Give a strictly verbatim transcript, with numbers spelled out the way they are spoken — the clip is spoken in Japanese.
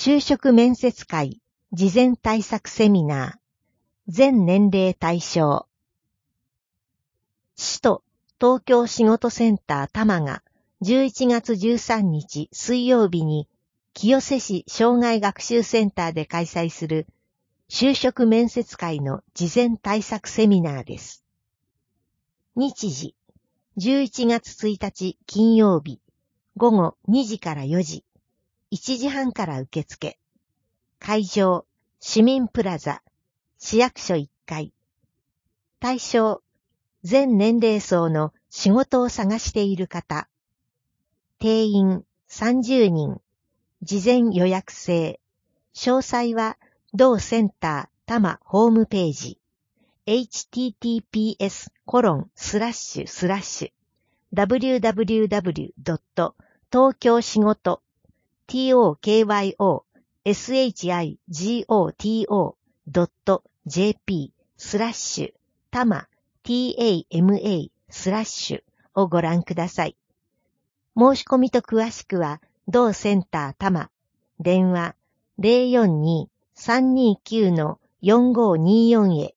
就職面接会事前対策セミナー全年齢対象。市と東京仕事センター多摩がじゅういちがつじゅうさんにち水曜日に清瀬市障害学習センターで開催する就職面接会の事前対策セミナーです。日時、じゅういちがつついたち金曜日、午後にじからよじ、いちじはんから受付。会場、市民プラザ、市役所いっかい。対象、全年齢層の仕事を探している方。定員さんじゅうにん。事前予約制。詳細は同センター多摩ホームページ。エイチティーティーピーエスコロンスラッシュスラッシュダブリューダブリューダブリュードット東京仕事 tokyoShigoto.jp スラッシュタマ tama スラッシュをご覧ください。申し込みと詳しくは同センター多摩電話 ゼロよんに さんにきゅう よんごによん へ